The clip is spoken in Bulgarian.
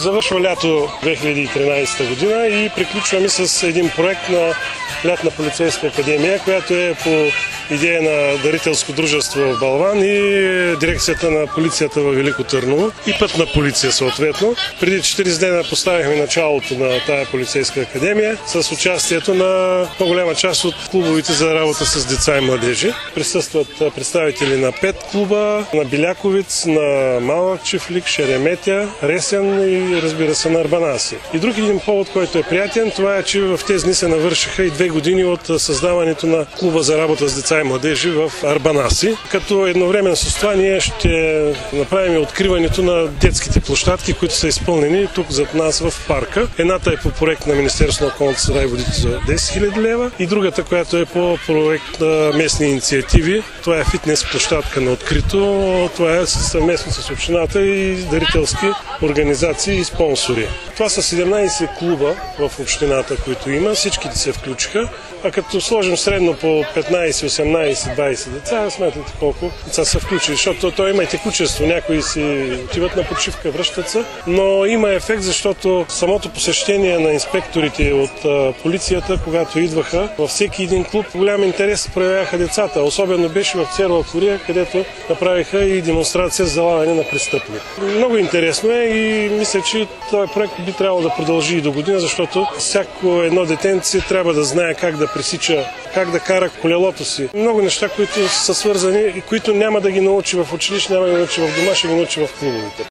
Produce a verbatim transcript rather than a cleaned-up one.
Завършва лято две хиляди и тринадесета година и приключваме с един проект на лятна полицейска академия, която е по идея на дарителско дружество в Балван и дирекцията на полицията в Велико Търново и пътна полиция съответно. Преди четиридесет дена поставихме началото на тая полицейска академия с участието на по-голяма част от клубовите за работа с деца и младежи. Присъстват представители на пет клуба, на Биляковиц, на Малък Чифлик, Шереметя, Ресен и разбира се на Арбанаси. И друг един повод, който е приятен, това е, че в тези дни се навършиха и две години от създаването на клуба за работа с деца и младежи в Арбанаси. Като едновременно с това ние ще направим откриването на детските площадки, които са изпълнени тук зад нас в парка. Едната е по проект на Министерството на околната среда и водите за десет хиляди лева и другата, която е по проект на местни инициативи. Това е фитнес площадка на открито. Това е съвместно с общината и дарителски организации и спонсори. Това са седемнадесет клуба в общината, които има. Всичките се включиха. А като сложим средно по петнадесет, осемнадесет, двадесет деца, смятате колко деца са включили, защото то има и текучество. Някои си отиват на почивка, връщат се, но има ефект, защото самото посещение на инспекторите от а, полицията, когато идваха във всеки един клуб, голям интерес проявяха децата. Особено беше в Церова Кория, където направиха и демонстрация за залавяне на престъпник. Много интересно е и мисля, че този проект би трябвало да продължи и до година, защото всяко едно детенце трябва да знае как да пресича, как да кара колелото си. Много неща, които са свързани и които няма да ги научи в училище, няма да ги научи в дома, ще ги научи в клубовете.